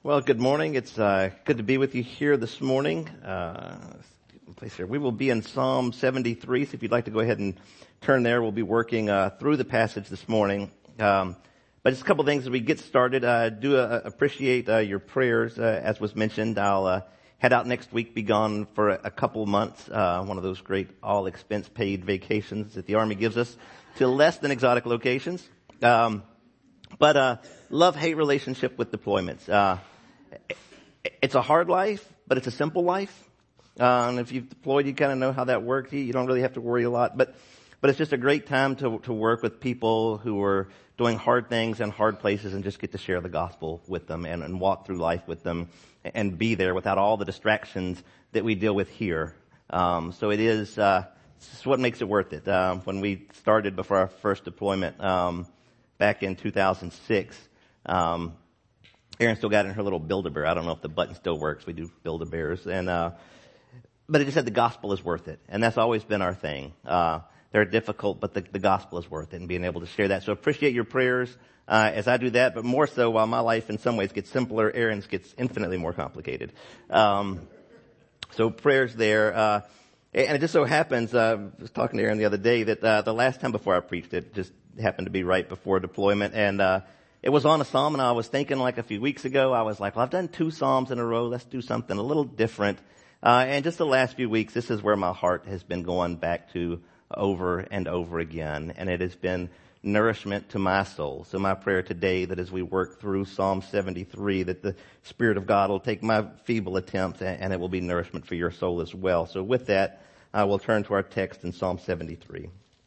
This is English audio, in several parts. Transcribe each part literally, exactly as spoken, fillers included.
Well, good morning. It's uh, good to be with you here this morning. Uh, place here. We will be in Psalm seventy-three, so if you'd like to go ahead and turn there, we'll be working uh, through the passage this morning. Um, but just a couple things as we get started. I uh, do uh, appreciate uh, your prayers. Uh, as was mentioned, I'll uh, head out next week, be gone for a, a couple months, uh, one of those great all-expense-paid vacations that the Army gives us to less than exotic locations. Um, but uh love-hate relationship with deployments. Uh, It's a hard life, but it's a simple life. Uh, and if you've deployed, you kind of know how that works. You, you don't really have to worry a lot. But, but it's just a great time to, to work with people who are doing hard things in hard places and just get to share the gospel with them and, and walk through life with them and be there without all the distractions that we deal with here. Um, so it is, uh, it's what makes it worth it. Um, when we started before our first deployment, um, back in two thousand six, um, Erin still got in her little Build-A-Bear. I don't know if the button still works. We do Build-A-Bears. And, uh, but it just said the gospel is worth it. And that's always been our thing. Uh, they're difficult, but the, the gospel is worth it and being able to share that. So appreciate your prayers, uh, as I do that. But more so, while my life in some ways gets simpler, Erin's gets infinitely more complicated. Um, so prayers there. Uh, and it just so happens, uh, I was talking to Erin the other day that, uh, the last time before I preached it just happened to be right before deployment. And, uh, It was on a psalm, and I was thinking like a few weeks ago, I was like, well, I've done two psalms in a row. Let's do something a little different. Uh, and just the last few weeks, this is where my heart has been going back to over and over again. And it has been nourishment to my soul. So my prayer today that as we work through Psalm seventy-three, that the Spirit of God will take my feeble attempts and it will be nourishment for your soul as well. So with that, I will turn to our text in Psalm seventy-three.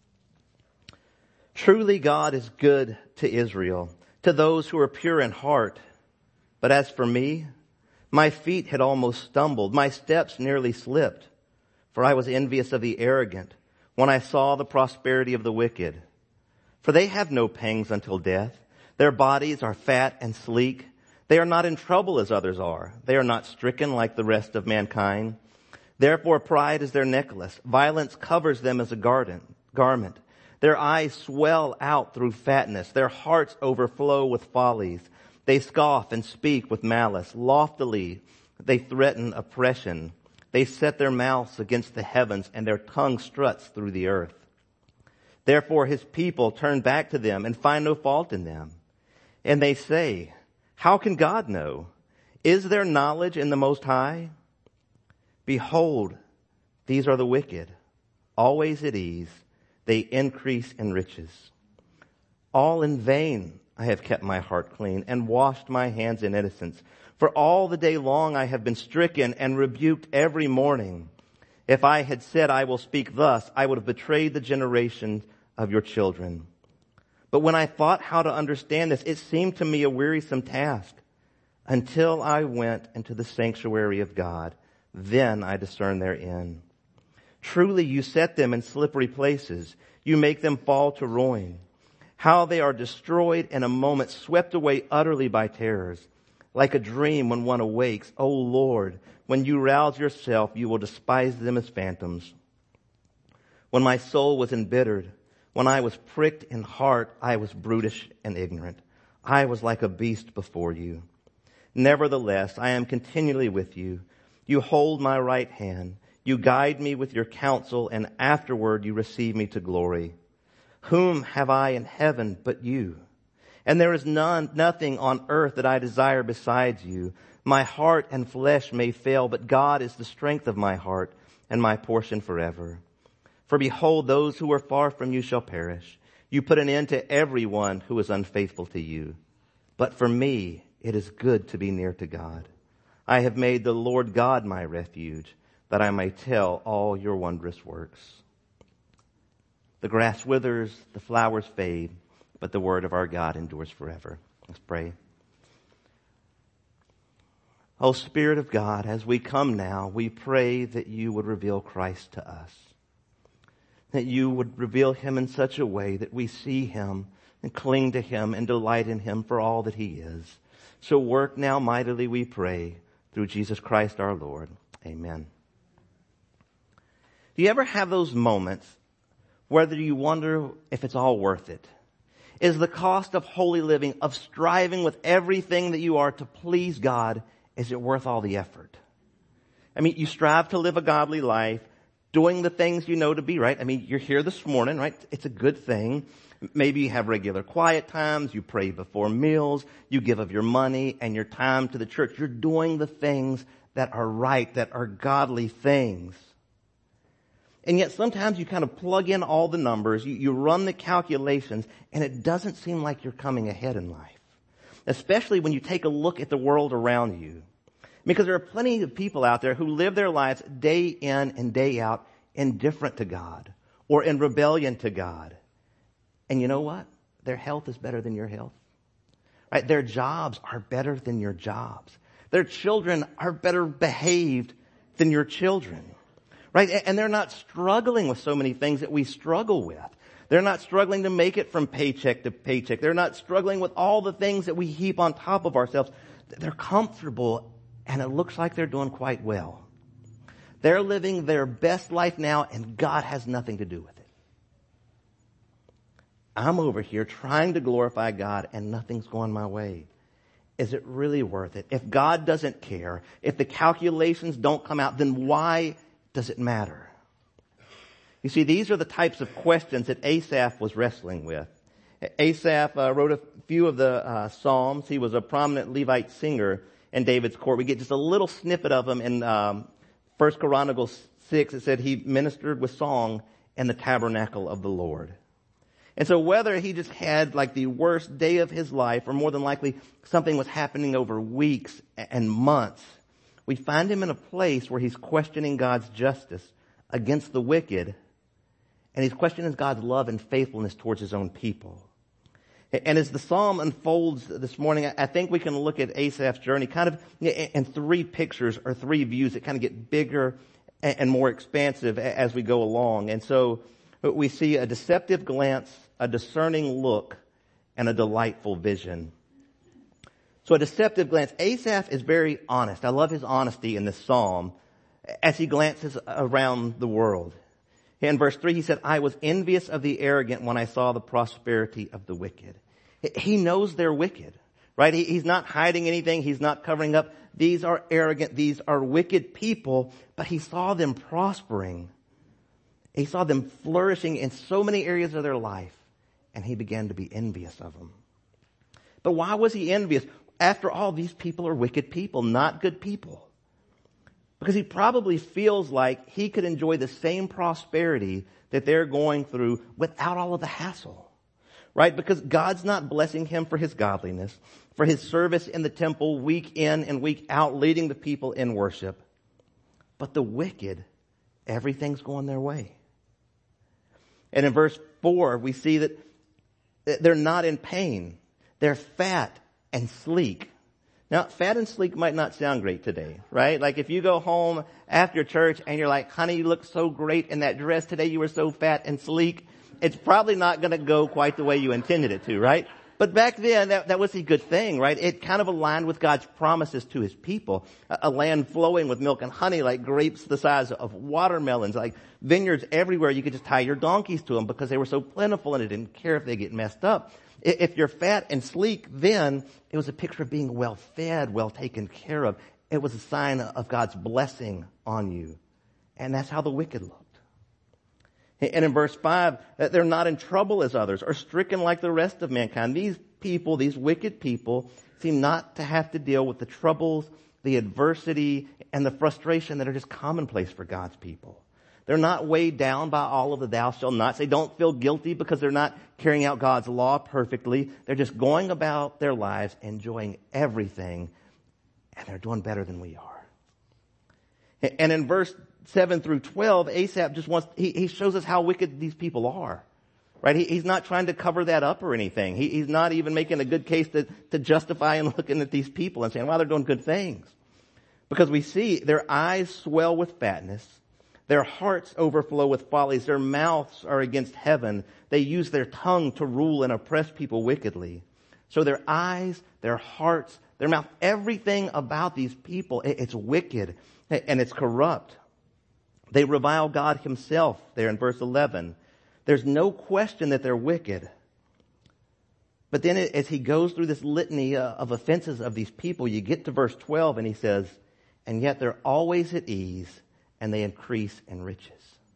Truly God is good to Israel, to those who are pure in heart. But as for me, my feet had almost stumbled. My steps nearly slipped. For I was envious of the arrogant when I saw the prosperity of the wicked. For they have no pangs until death. Their bodies are fat and sleek. They are not in trouble as others are. They are not stricken like the rest of mankind. Therefore pride is their necklace. Violence covers them as a garden, garment. Their eyes swell out through fatness. Their hearts overflow with follies. They scoff and speak with malice. Loftily, they threaten oppression. They set their mouths against the heavens, and their tongue struts through the earth. Therefore, his people turn back to them and find no fault in them. And they say, how can God know? Is there knowledge in the Most High? Behold, these are the wicked, always at ease. They increase in riches. All in vain I have kept my heart clean and washed my hands in innocence. For all the day long I have been stricken and rebuked every morning. If I had said I will speak thus, I would have betrayed the generation of your children. But when I thought how to understand this, it seemed to me a wearisome task until I went into the sanctuary of God. Then I discerned their end. Truly you set them in slippery places. You make them fall to ruin. How they are destroyed in a moment, swept away utterly by terrors. Like a dream when one awakes. O Lord, when you rouse yourself, you will despise them as phantoms. When my soul was embittered, when I was pricked in heart, I was brutish and ignorant. I was like a beast before you. Nevertheless, I am continually with you. You hold my right hand. You guide me with your counsel, and afterward you receive me to glory. Whom have I in heaven but you? And there is none, nothing on earth that I desire besides you. My heart and flesh may fail, but God is the strength of my heart and my portion forever. For behold, those who are far from you shall perish. You put an end to everyone who is unfaithful to you. But for me, it is good to be near to God. I have made the Lord God my refuge, that I may tell all your wondrous works. The grass withers, the flowers fade, but the word of our God endures forever. Let's pray. O Spirit of God, as we come now, we pray that you would reveal Christ to us. That you would reveal him in such a way that we see him and cling to him and delight in him for all that he is. So work now mightily, we pray, through Jesus Christ our Lord. Amen. Do you ever have those moments whether you wonder if it's all worth it? Is the cost of holy living, of striving with everything that you are to please God, is it worth all the effort? I mean, you strive to live a godly life, doing the things you know to be right. I mean, you're here this morning, right? It's a good thing. Maybe you have regular quiet times, you pray before meals, you give of your money and your time to the church. You're doing the things that are right, that are godly things. And yet sometimes you kind of plug in all the numbers, you, you run the calculations, and it doesn't seem like you're coming ahead in life. Especially when you take a look at the world around you. Because there are plenty of people out there who live their lives day in and day out indifferent to God or in rebellion to God. And you know what? Their health is better than your health. Right? Their jobs are better than your jobs. Their children are better behaved than your children. Right? And they're not struggling with so many things that we struggle with. They're not struggling to make it from paycheck to paycheck. They're not struggling with all the things that we heap on top of ourselves. They're comfortable, and it looks like they're doing quite well. They're living their best life now, and God has nothing to do with it. I'm over here trying to glorify God, and nothing's going my way. Is it really worth it? If God doesn't care, if the calculations don't come out, then why does it matter? You see, these are the types of questions that Asaph was wrestling with. Asaph uh, wrote a few of the uh, Psalms. He was a prominent Levite singer in David's court. We get just a little snippet of him in um, First Chronicles six. It said he ministered with song in the tabernacle of the Lord. And so whether he just had like the worst day of his life, or more than likely something was happening over weeks and months, we find him in a place where he's questioning God's justice against the wicked, and he's questioning God's love and faithfulness towards his own people. And as the psalm unfolds this morning, I think we can look at Asaph's journey kind of in three pictures or three views that kind of get bigger and more expansive as we go along. And so we see a deceptive glance, a discerning look, and a delightful vision. So a deceptive glance. Asaph is very honest. I love his honesty in this psalm as he glances around the world. In verse three, he said, I was envious of the arrogant when I saw the prosperity of the wicked. He knows they're wicked, right? He's not hiding anything. He's not covering up. These are arrogant. These are wicked people, but he saw them prospering. He saw them flourishing in so many areas of their life, and he began to be envious of them. But why was he envious? After all, these people are wicked people, not good people. Because he probably feels like he could enjoy the same prosperity that they're going through without all of the hassle. Right? Because God's not blessing him for his godliness, for his service in the temple week in and week out, leading the people in worship. But the wicked, everything's going their way. And in verse four, we see that they're not in pain. They're fat and sleek. Now, fat and sleek might not sound great today, right? Like if you go home after church and you're like, honey, you look so great in that dress today. You were so fat and sleek. It's probably not going to go quite the way you intended it to, right? But back then, that, that was a good thing, right? It kind of aligned with God's promises to his people. A, a land flowing with milk and honey, like grapes the size of watermelons, like vineyards everywhere. You could just tie your donkeys to them because they were so plentiful, and it didn't care if they get messed up. If you're fat and sleek, then it was a picture of being well fed, well taken care of. It was a sign of God's blessing on you. And that's how the wicked looked. And in verse five, they're not in trouble as others or stricken like the rest of mankind. These people, these wicked people, seem not to have to deal with the troubles, the adversity, and the frustration that are just commonplace for God's people. They're not weighed down by all of the thou shalt nots. They don't feel guilty because they're not carrying out God's law perfectly. They're just going about their lives, enjoying everything, and they're doing better than we are. And in verse seven through twelve, Asaph just wants, he, he shows us how wicked these people are. Right? He, he's not trying to cover that up or anything. He, he's not even making a good case to, to justify and looking at these people and saying, well, they're doing good things. Because we see their eyes swell with fatness. Their hearts overflow with follies. Their mouths are against heaven. They use their tongue to rule and oppress people wickedly. So their eyes, their hearts, their mouth, everything about these people, it's wicked and it's corrupt. They revile God himself there in verse eleven. There's no question that they're wicked. But then as he goes through this litany of offenses of these people, you get to verse twelve and he says, and yet they're always at ease and they increase in riches.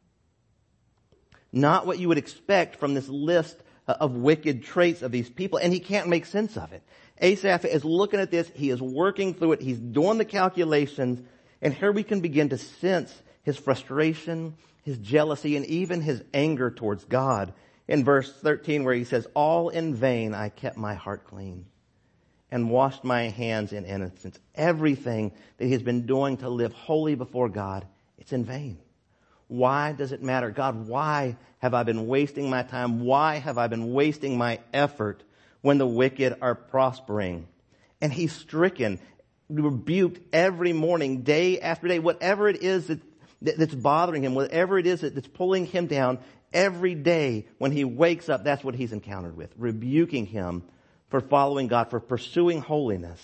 Not what you would expect from this list of wicked traits of these people, and he can't make sense of it. Asaph is looking at this, he is working through it, he's doing the calculations, and here we can begin to sense his frustration, his jealousy, and even his anger towards God. In verse thirteen where he says, all in vain I kept my heart clean and washed my hands in innocence. Everything that he has been doing to live holy before God, it's in vain. Why does it matter? God, why have I been wasting my time? Why have I been wasting my effort when the wicked are prospering? And he's stricken, rebuked every morning, day after day, whatever it is that, that's bothering him, whatever it is that's pulling him down, every day when he wakes up, that's what he's encountered with, rebuking him for following God, for pursuing holiness.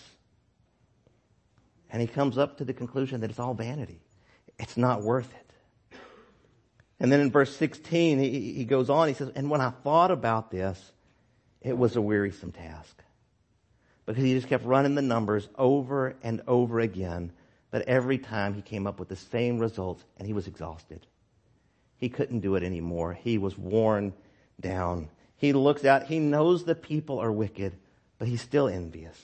And he comes up to the conclusion that it's all vanity. It's not worth it. And then in verse sixteen, he, he goes on, he says, and when I thought about this, it was a wearisome task. Because he just kept running the numbers over and over again. But every time he came up with the same results and he was exhausted. He couldn't do it anymore. He was worn down. He looks out, he knows the people are wicked, but he's still envious.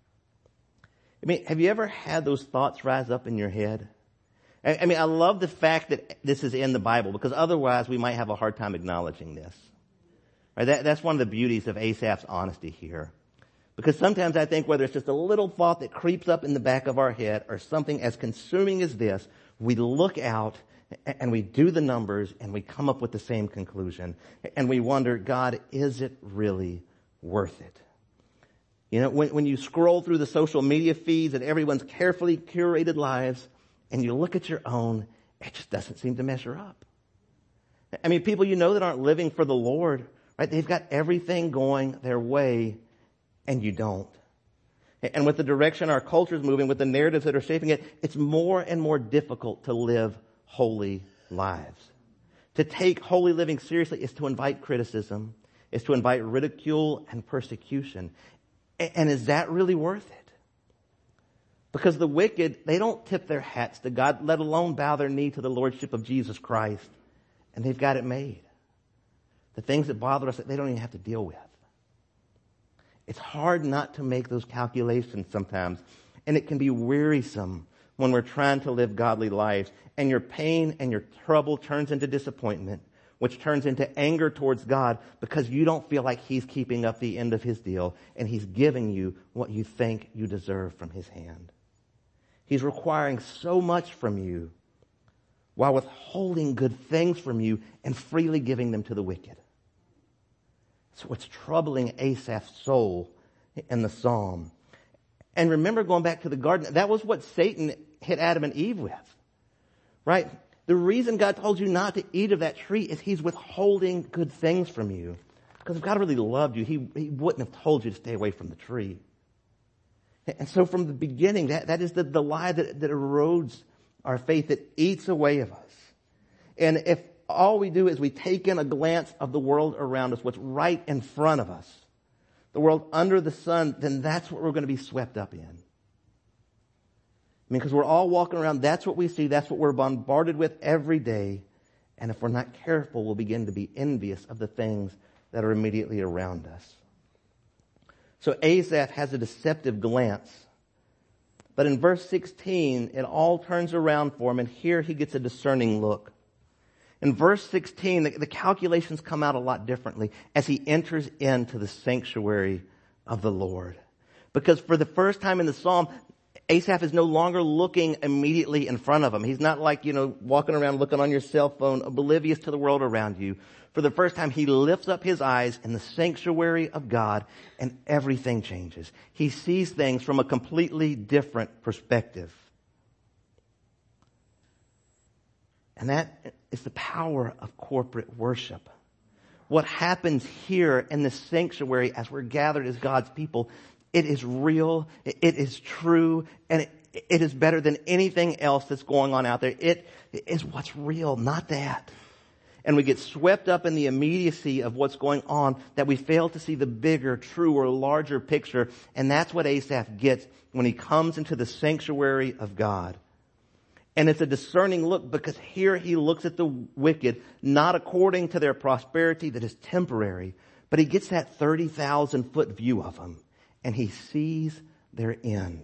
I mean, have you ever had those thoughts rise up in your head? I mean, I love the fact that this is in the Bible, because otherwise we might have a hard time acknowledging this. Right? That, that's one of the beauties of Asaph's honesty here. Because sometimes I think whether it's just a little thought that creeps up in the back of our head or something as consuming as this, we look out and we do the numbers and we come up with the same conclusion. And we wonder, God, is it really worth it? You know, when, when you scroll through the social media feeds and everyone's carefully curated lives, and you look at your own, it just doesn't seem to measure up. I mean, people you know that aren't living for the Lord, right? They've got everything going their way, and you don't. And with the direction our culture is moving, with the narratives that are shaping it, it's more and more difficult to live holy lives. To take holy living seriously is to invite criticism, is to invite ridicule and persecution. And is that really worth it? Because the wicked, they don't tip their hats to God, let alone bow their knee to the lordship of Jesus Christ. And they've got it made. The things that bother us that they don't even have to deal with. It's hard not to make those calculations sometimes. And it can be wearisome when we're trying to live godly lives. And your pain and your trouble turns into disappointment, which turns into anger towards God because you don't feel like He's keeping up the end of His deal and He's giving you what you think you deserve from His hand. He's requiring so much from you while withholding good things from you and freely giving them to the wicked. So what's troubling Asaph's soul in the psalm. And remember, going back to the garden, that was what Satan hit Adam and Eve with. Right? The reason God told you not to eat of that tree is He's withholding good things from you. Because if God really loved you, He, he wouldn't have told you to stay away from the tree. And so from the beginning, that, that is the, the lie that, that erodes our faith, that eats away of us. And if all we do is we take in a glance of the world around us, what's right in front of us, the world under the sun, then that's what we're going to be swept up in. I mean, because we're all walking around, that's what we see, that's what we're bombarded with every day. And if we're not careful, we'll begin to be envious of the things that are immediately around us. So Asaph has a deceptive glance. But in verse sixteen, it all turns around for him, and here he gets a discerning look. In verse sixteen, the, the calculations come out a lot differently as he enters into the sanctuary of the Lord. Because for the first time in the psalm, Asaph is no longer looking immediately in front of him. He's not like, you know, walking around looking on your cell phone, oblivious to the world around you. For the first time, he lifts up his eyes in the sanctuary of God, and everything changes. He sees things from a completely different perspective. And that is the power of corporate worship. What happens here in the sanctuary as we're gathered as God's people, it is real, it is true, and it, it is better than anything else that's going on out there. It is what's real, not that. And we get swept up in the immediacy of what's going on that we fail to see the bigger, truer, larger picture. And that's what Asaph gets when he comes into the sanctuary of God. And it's a discerning look because here he looks at the wicked, not according to their prosperity that is temporary, but he gets that thirty thousand foot view of them and he sees their end.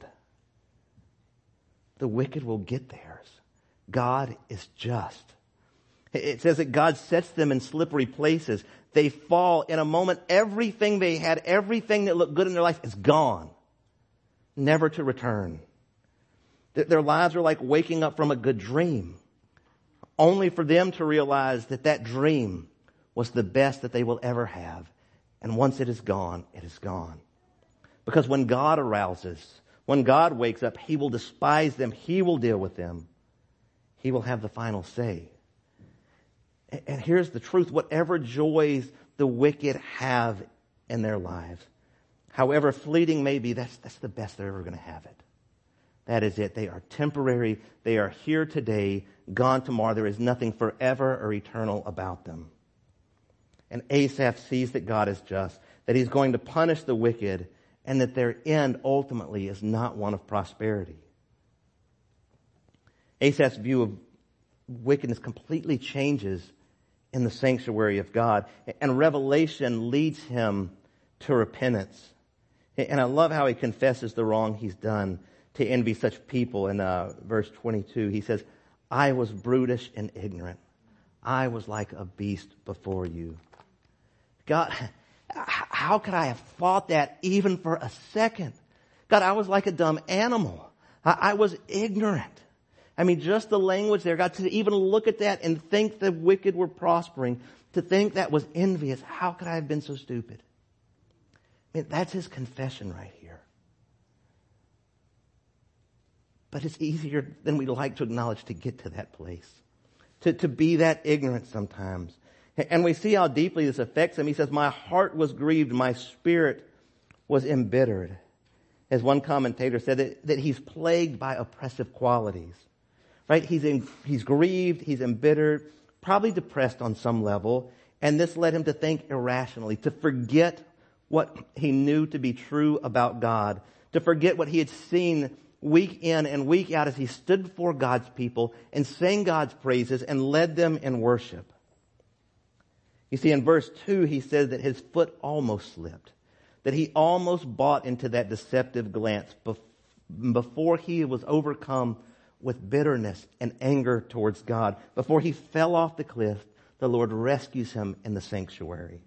The wicked will get theirs. God is just. It says that God sets them in slippery places. They fall in a moment. Everything they had, everything that looked good in their life is gone, never to return. Their lives are like waking up from a good dream, only for them to realize that that dream was the best that they will ever have. And once it is gone, it is gone. Because when God arouses, when God wakes up, He will despise them. He will deal with them. He will have the final say. And here's the truth. Whatever joys the wicked have in their lives, however fleeting may be, that's, that's the best they're ever going to have it. That is it. They are temporary. They are here today, gone tomorrow. There is nothing forever or eternal about them. And Asaph sees that God is just, that He's going to punish the wicked, and that their end ultimately is not one of prosperity. Asaph's view of wickedness completely changes in the sanctuary of God. And revelation leads him to repentance. And I love how he confesses the wrong he's done to envy such people. In uh, verse twenty-two, he says, I was brutish and ignorant. I was like a beast before you. God, how could I have thought that even for a second? God, I was like a dumb animal. I, I was ignorant. I mean, just the language there, God, to even look at that and think the wicked were prospering, to think that was envious. How could I have been so stupid? I mean, that's his confession right here. But it's easier than we'd like to acknowledge to get to that place, to, to be that ignorant sometimes. And we see how deeply this affects him. He says, my heart was grieved, my spirit was embittered. As one commentator said, that, that he's plagued by oppressive qualities. Right? He's in, he's grieved, he's embittered, probably depressed on some level, and this led him to think irrationally, to forget what he knew to be true about God, to forget what he had seen week in and week out as he stood before God's people and sang God's praises and led them in worship. You see, in verse two, he says that his foot almost slipped, that he almost bought into that deceptive glance before he was overcome with bitterness and anger towards God. Before he fell off the cliff, the Lord rescues him in the sanctuary.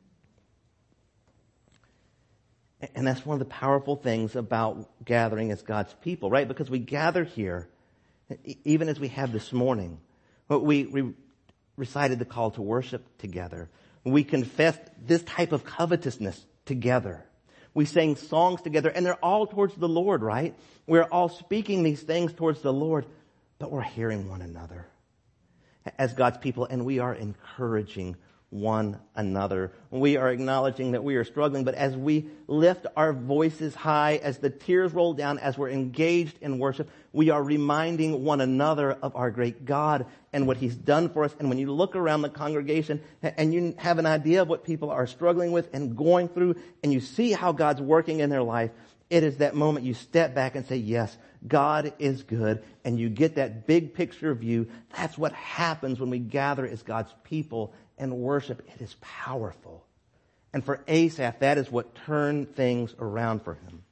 And that's one of the powerful things about gathering as God's people, right? Because we gather here, even as we have this morning. We, we recited the call to worship together. We confessed this type of covetousness together. We sang songs together, and they're all towards the Lord, right? We're all speaking these things towards the Lord, but we're hearing one another as God's people, and we are encouraging one another. We are acknowledging that we are struggling, but as we lift our voices high, as the tears roll down, as we're engaged in worship, we are reminding one another of our great God and what He's done for us. And when you look around the congregation and you have an idea of what people are struggling with and going through, and you see how God's working in their life, it is that moment you step back and say, yes, God is good, and you get that big picture view. That's what happens when we gather as God's people and worship. It is powerful. And for Asaph, that is what turned things around for him.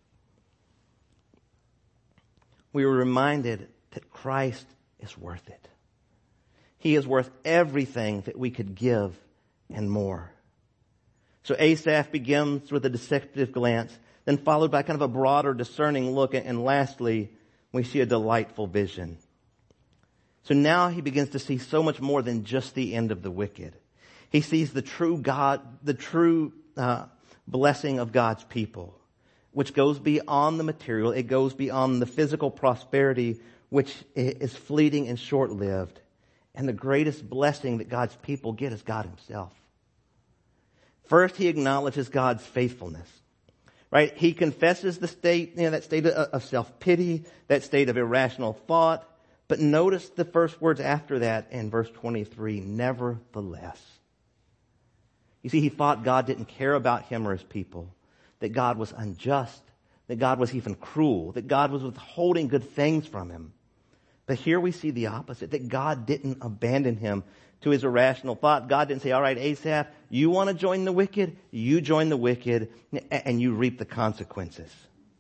We were reminded that Christ is worth it. He is worth everything that we could give and more. So Asaph begins with a deceptive glance, then followed by kind of a broader discerning look, and lastly, we see a delightful vision. So now he begins to see so much more than just the end of the wicked. He sees the true God, the true uh, blessing of God's people, which goes beyond the material. It goes beyond the physical prosperity, which is fleeting and short-lived. And the greatest blessing that God's people get is God Himself. First, he acknowledges God's faithfulness. Right? He confesses the state, you know, that state of self-pity, that state of irrational thought, But notice the first words after that in verse twenty-three, nevertheless. You see, he thought God didn't care about him or his people, that God was unjust, that God was even cruel, that God was withholding good things from him. But here we see the opposite, that God didn't abandon him to his irrational thought. God didn't say, all right, Asaph, you want to join the wicked? You join the wicked and you reap the consequences.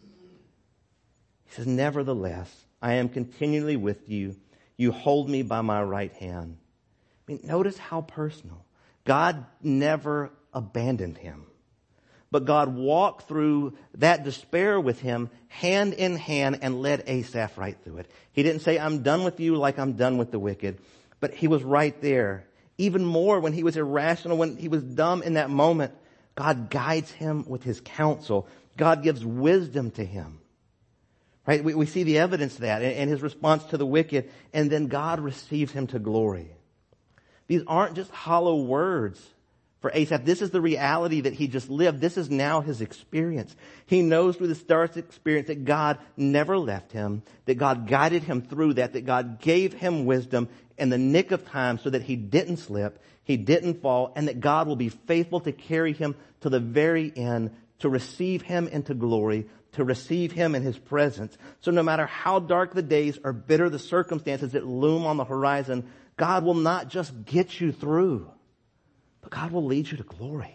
He says, nevertheless, I am continually with you. You hold me by my right hand. I mean, notice how personal. God never abandoned him. But God walked through that despair with him hand in hand and led Asaph right through it. He didn't say, I'm done with you like I'm done with the wicked. But he was right there. Even more when he was irrational, when he was dumb in that moment, God guides him with his counsel. God gives wisdom to him. Right? We, we see the evidence of that in his response to the wicked. And then God receives him to glory. These aren't just hollow words for Asaph. This is the reality that he just lived. This is now his experience. He knows through this dark experience that God never left him, that God guided him through that, that God gave him wisdom in the nick of time so that he didn't slip, he didn't fall, and that God will be faithful to carry him to the very end, to receive him into glory, to receive him in his presence. So no matter how dark the days or bitter the circumstances that loom on the horizon, God will not just get you through, but God will lead you to glory.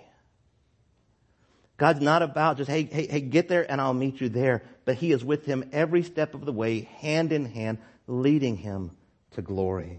God's not about just, hey, hey, hey, get there and I'll meet you there. But he is with him every step of the way, hand in hand, leading him to glory.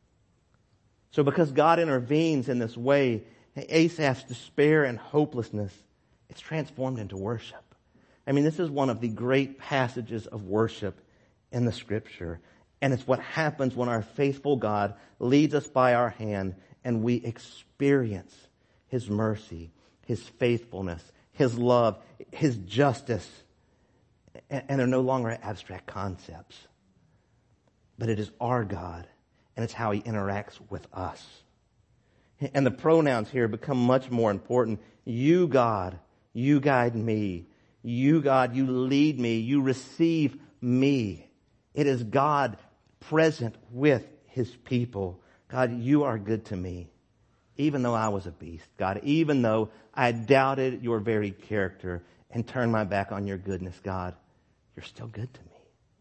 So because God intervenes in this way, Asaph's despair and hopelessness, it's transformed into worship. I mean, this is one of the great passages of worship in the scripture. And it's what happens when our faithful God leads us by our hand and we experience his mercy, his faithfulness, his love, his justice. And they're no longer abstract concepts. But it is our God, and it's how he interacts with us. And the pronouns here become much more important. You, God, you guide me. You, God, you lead me. You receive me. It is God present with his people. God, you are good to me, even though I was a beast. God, even though I doubted your very character and turned my back on your goodness, God, you're still good to me.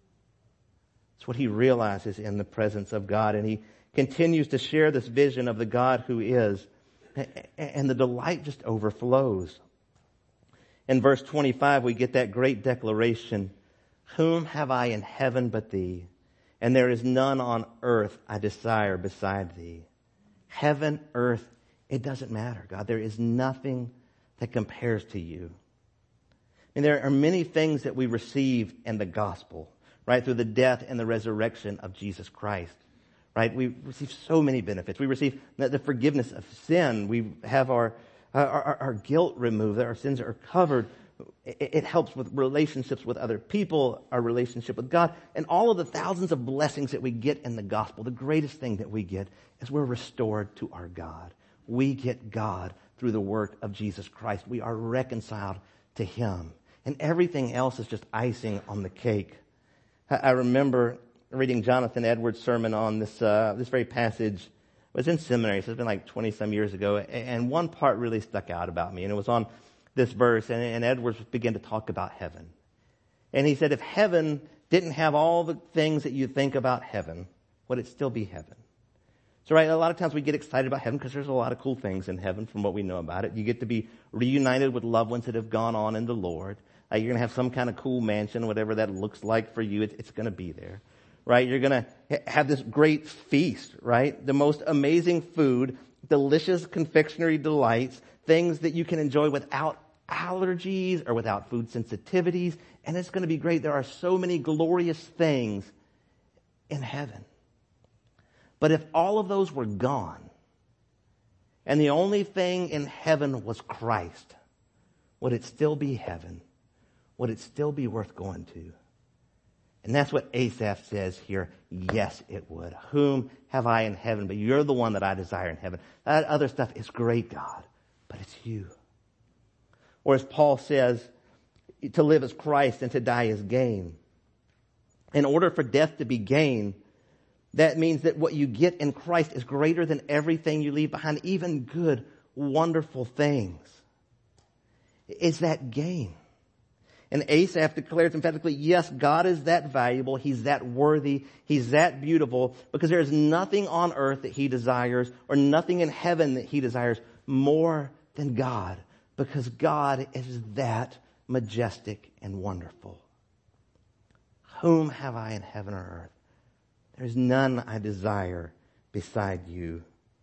It's what he realizes in the presence of God, and he continues to share this vision of the God who is, and the delight just overflows. In verse twenty-five, we get that great declaration, whom have I in heaven but thee? And there is none on earth I desire beside thee. Heaven, earth, it doesn't matter, God. There is nothing that compares to you. And there are many things that we receive in the gospel, right? Through the death and the resurrection of Jesus Christ, right? We receive so many benefits. We receive the forgiveness of sin. We have our, our, our, our guilt removed. Our sins are covered. It helps with relationships with other people, our relationship with God, and all of the thousands of blessings that we get in the gospel. The greatest thing that we get is we're restored to our God. We get God through the work of Jesus Christ. We are reconciled to him. And everything else is just icing on the cake. I remember reading Jonathan Edwards' sermon on this uh, this very passage. It was in seminary, so it's been like twenty some years ago. And one part really stuck out about me, and it was on this verse, and, and Edwards began to talk about heaven. And he said, if heaven didn't have all the things that you think about heaven, would it still be heaven? So, right, a lot of times we get excited about heaven because there's a lot of cool things in heaven from what we know about it. You get to be reunited with loved ones that have gone on in the Lord. Uh, you're going to have some kind of cool mansion, whatever that looks like for you. It, it's going to be there, right? You're going to ha- have this great feast, right? The most amazing food, delicious confectionery delights, things that you can enjoy without allergies or without food sensitivities. And it's going to be great. There are so many glorious things in heaven. But if all of those were gone and the only thing in heaven was Christ, would it still be heaven? Would it still be worth going to? And that's what Asaph says here. Yes, it would. Whom have I in heaven? But you're the one that I desire in heaven. That other stuff is great, God, but it's you. Or as Paul says, to live as Christ and to die as gain. In order for death to be gain, That means that what you get in Christ is greater than everything you leave behind, even good, wonderful things. Is that gain? And Asaph declares emphatically, yes, God is that valuable. He's that worthy. He's that beautiful, because there is nothing on earth that he desires, or nothing in heaven that he desires more than God, because God is that majestic and wonderful. Whom have I in heaven or earth? There is none I desire beside you.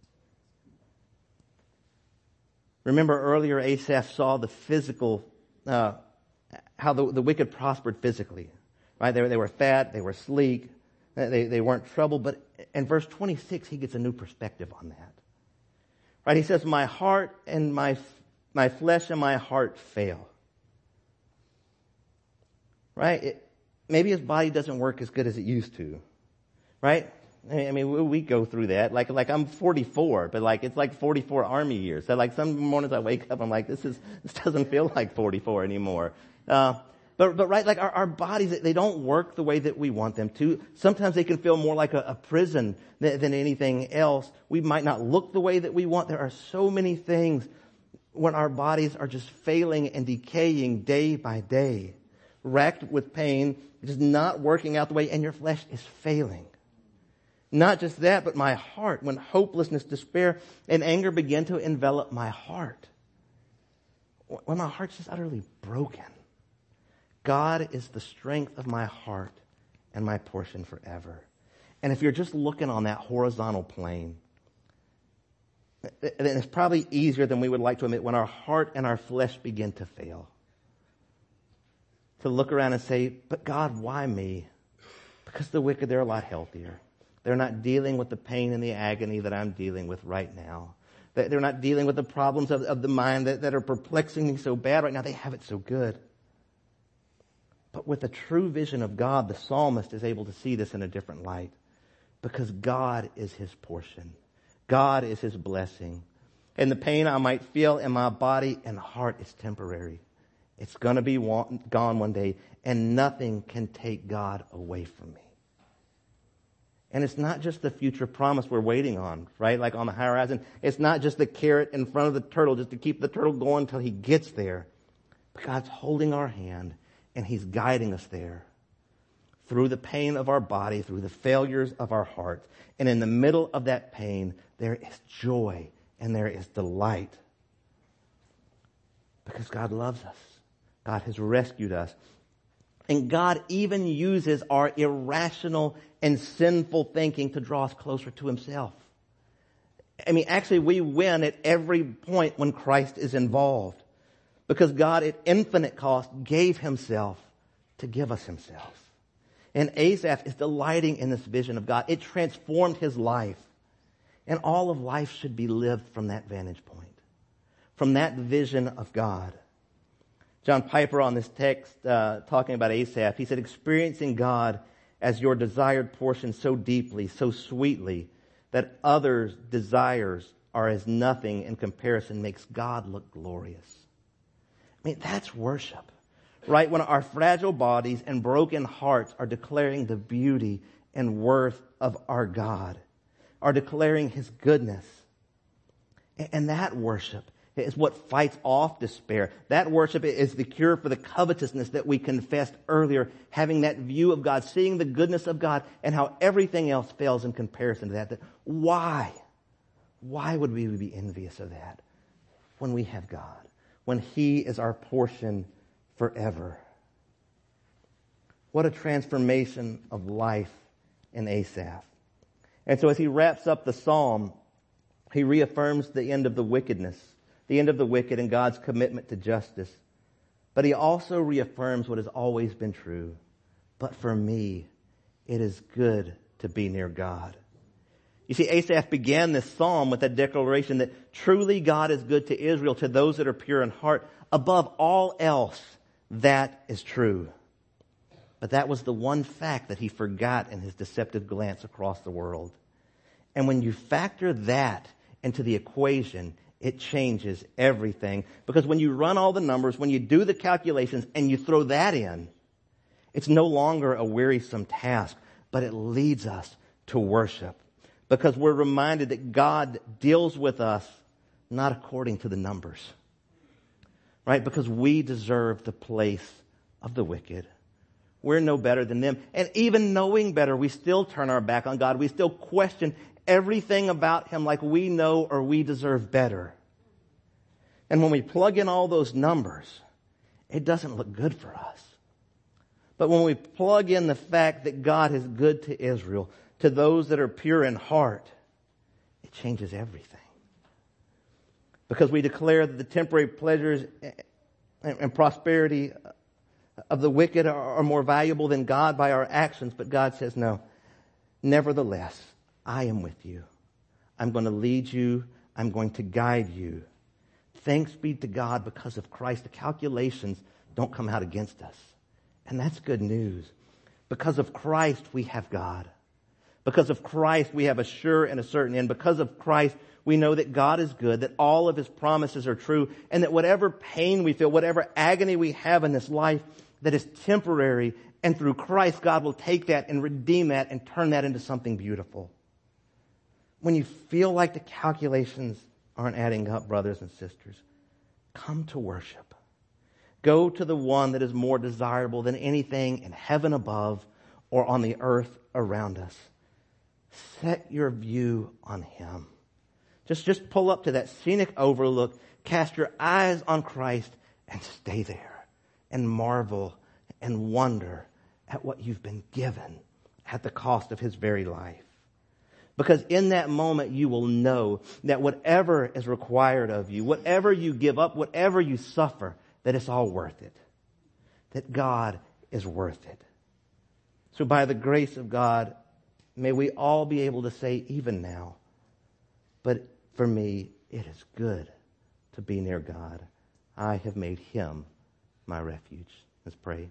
Remember earlier, Asaph saw the physical, uh, how the, the wicked prospered physically, right? They were, they were fat, they were sleek, they, they weren't troubled. But in verse twenty-six, he gets a new perspective on that, right? He says, my heart and my, my flesh and my heart fail, right? It, maybe his body doesn't work as good as it used to, right? I mean, we go through that. Like, like I'm forty-four, but like, it's like forty-four army years. So like some mornings I wake up, I'm like, this is, this doesn't feel like forty-four anymore. Uh, but, but right, like our, our bodies, they don't work the way that we want them to. Sometimes they can feel more like a, a prison than, than anything else. We might not look the way that we want. There are so many things when our bodies are just failing and decaying day by day, racked with pain, just not working out the way, and your flesh is failing. Not just that, but my heart, when hopelessness, despair, and anger begin to envelop my heart, when my heart's just utterly broken, God is the strength of my heart and my portion forever. And if you're just looking on that horizontal plane, then it's probably easier than we would like to admit when our heart and our flesh begin to fail, to look around and say, but God, why me? Because the wicked, they're a lot healthier. They're not dealing with the pain and the agony that I'm dealing with right now. They're not dealing with the problems of, of the mind that, that are perplexing me so bad right now. They have it so good. But with a true vision of God, the psalmist is able to see this in a different light, because God is his portion. God is his blessing. And the pain I might feel in my body and heart is temporary. It's going to be gone one day, and nothing can take God away from me. And it's not just the future promise we're waiting on, right? Like on the horizon. It's not just the carrot in front of the turtle just to keep the turtle going until he gets there. But God's holding our hand, and he's guiding us there through the pain of our body, through the failures of our hearts. And in the middle of that pain, there is joy and there is delight. Because God loves us. God has rescued us. And God even uses our irrational and sinful thinking to draw us closer to himself. I mean, actually, we win at every point when Christ is involved, because God at infinite cost gave himself to give us himself. And Asaph is delighting in this vision of God. It transformed his life. And all of life should be lived from that vantage point, from that vision of God. John Piper on this text, uh, talking about Asaph, he said, experiencing God as your desired portion so deeply, so sweetly, that others' desires are as nothing in comparison makes God look glorious. I mean, that's worship, right? When our fragile bodies and broken hearts are declaring the beauty and worth of our God, are declaring his goodness. And that worship is what fights off despair. That worship is the cure for the covetousness that we confessed earlier, having that view of God, seeing the goodness of God and how everything else fails in comparison to that. that why? Why would we be envious of that when we have God, when he is our portion forever? What a transformation of life in Asaph. And so as he wraps up the psalm, he reaffirms the end of the wickedness, the end of the wicked and God's commitment to justice. But he also reaffirms what has always been true. But for me, it is good to be near God. You see, Asaph began this psalm with that declaration that truly God is good to Israel, to those that are pure in heart. Above all else, that is true. But that was the one fact that he forgot in his deceptive glance across the world. And when you factor that into the equation, it changes everything. Because when you run all the numbers, when you do the calculations and you throw that in, it's no longer a wearisome task, but it leads us to worship, because we're reminded that God deals with us not according to the numbers, right? Because we deserve the place of the wicked. We're no better than them. And even knowing better, we still turn our back on God. We still question everything about Him like we know or we deserve better. And when we plug in all those numbers, it doesn't look good for us. But when we plug in the fact that God is good to Israel, to those that are pure in heart, it changes everything. Because we declare that the temporary pleasures and prosperity of the wicked are more valuable than God by our actions. But God says, no, nevertheless, I am with you. I'm going to lead you. I'm going to guide you. Thanks be to God because of Christ. The calculations don't come out against us. And that's good news. Because of Christ, we have God. Because of Christ, we have a sure and a certain end. Because of Christ, we know that God is good, that all of His promises are true, and that whatever pain we feel, whatever agony we have in this life, that is temporary, and through Christ, God will take that and redeem that and turn that into something beautiful. When you feel like the calculations aren't adding up, brothers and sisters, come to worship. Go to the one that is more desirable than anything in heaven above or on the earth around us. Set your view on Him. Just, just pull up to that scenic overlook, cast your eyes on Christ, and stay there and marvel and wonder at what you've been given at the cost of His very life. Because in that moment you will know that whatever is required of you, whatever you give up, whatever you suffer, that it's all worth it. That God is worth it. So by the grace of God, may we all be able to say even now, but for me, it is good to be near God. I have made Him my refuge. Let's pray.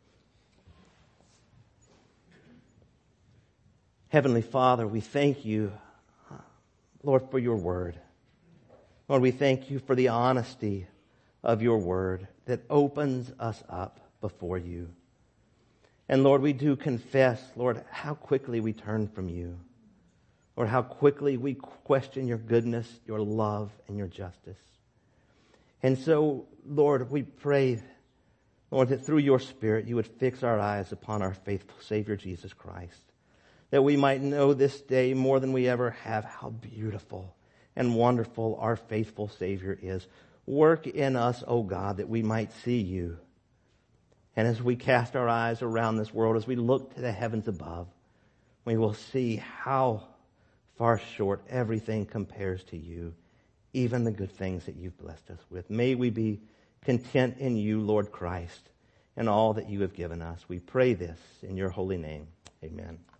Heavenly Father, we thank you, Lord, for your word. Lord, we thank you for the honesty of your word that opens us up before you. And Lord, we do confess, Lord, how quickly we turn from you. Lord, how quickly we question your goodness, your love, and your justice. And so, Lord, we pray, Lord, that through your Spirit you would fix our eyes upon our faithful Savior, Jesus Christ. That we might know this day more than we ever have how beautiful and wonderful our faithful Savior is. Work in us, O God, that we might see you. And as we cast our eyes around this world, as we look to the heavens above, we will see how far short everything compares to you, even the good things that you've blessed us with. May we be content in you, Lord Christ, and all that you have given us. We pray this in your holy name. Amen.